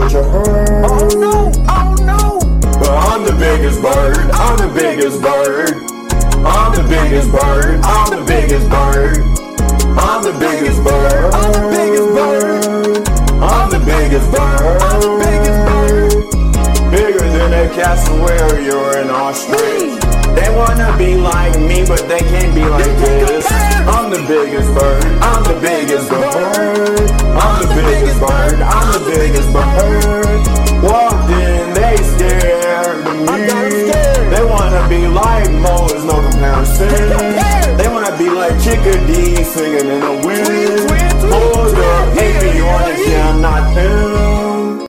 what you heard. Oh no, oh no. But I'm the biggest bird, I'm the biggest bird. I'm the biggest bird, I'm the biggest bird. I'm the biggest bird, I'm the biggest bird. I'm the biggest bird, I'm the biggest bird. bigger than a cassowary or an ostrich. They wanna be like me, but they can't be like this. I'm the biggest bird, I'm the biggest bird. I'm the biggest bird, I'm the biggest bird. Walked in, they scared of me. They wanna be like Mo, there's no comparison. They wanna be like Chickadee, singing in a